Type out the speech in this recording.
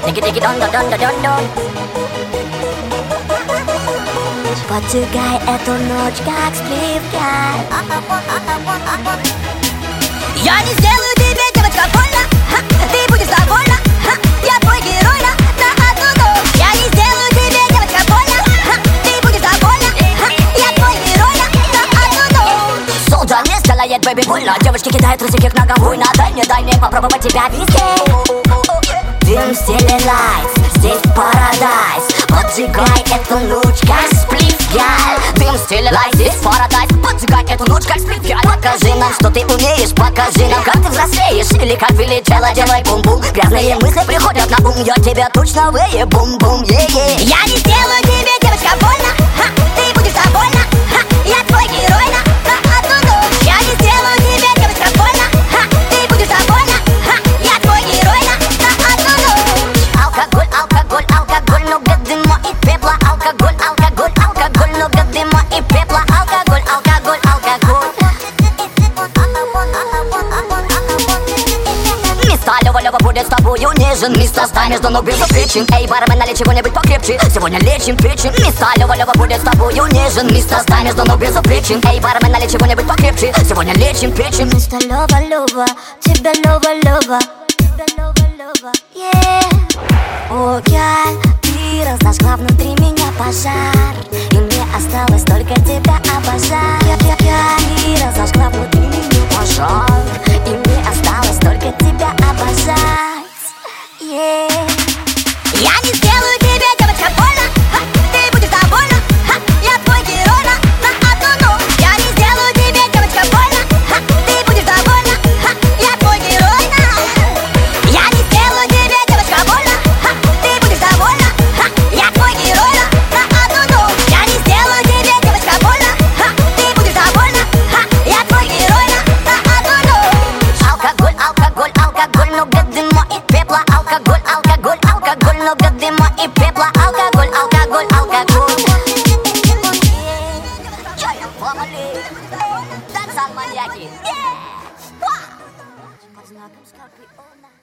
Тики-тики-дон-дон-дон-дон-дон. Поджигай эту ночь, как сливка. Я не сделаю тебе, девочка, больно. Ты будешь довольна. Я твой герой на одну ночь. Я не сделаю тебе, девочка, больно. Ты будешь довольна. Я твой герой на одну ночь. Солджа не сделает, бэби, больно. Девочки кидают трусики к ногам буйно. Дай мне попробовать тебя везде. Дым в стиле лайтс, здесь парадайз. Поджигай эту ночь, как сплив, галь. Дым в стиле лайтс, здесь парадайз. Поджигай эту ночь, как сплив, галь. Покажи нам, что ты умеешь, покажи нам, как ты взрослеешь. Или как величала, делай бум-бум. Грязные мысли приходят на ум, я тебя точно бум-бум, е-е. Я не сделаю тебе, девочка, больно. Ты будешь довольна. Я твой герой на одну ночь. Я не сделаю тебе, девочка, больно. Ты будешь довольна. Я твой герой на одну ночь. Алкоголь, алкоголь, алкоголь, много дыма и пепла. Алкоголь, алкоголь, алкоголь, много дыма и пепла. Алкоголь, алкоголь, алкоголь. Мистер Лёва будет с тобою нежен. Мистер Стай между ног безупречен. Эй, бармен, налей чего-нибудь покрепче. Сегодня лечим печень. Мистер Лёва будет с тобою нежен. Мистер Стай между ног безупречен. Эй, бармен, налей чего-нибудь покрепче. Сегодня лечим печень. Мистер Лёва, тебя Лёва. О, гяль, ты разожгла внутри меня пожар, и мне осталось только тебя обожать. Ты разожгла внутри меня пожар, и мне осталось только тебя обожать. Я не сделаю тебе, девочка, больно. Ты будешь довольна. Я твой герой на одну ночь. Я не сделаю тебе, девочка, больно. Ты будешь довольна. Я твой герой на. Я не сделаю тебе, девочка, больно. Ты будешь довольна. Я твой герой на одну ночь. Я не сделаю тебе, девочка, больно. Ты будешь довольна. Я твой герой на одну ночь. Алкоголь, алкоголь, алкоголь, много дыма и пепла. Алкоголь, алкоголь, алкоголь, много дыма и пепла. Алкоголь, алкоголь, алкоголь. Танцал маньяки. Под знаком Скорпиона.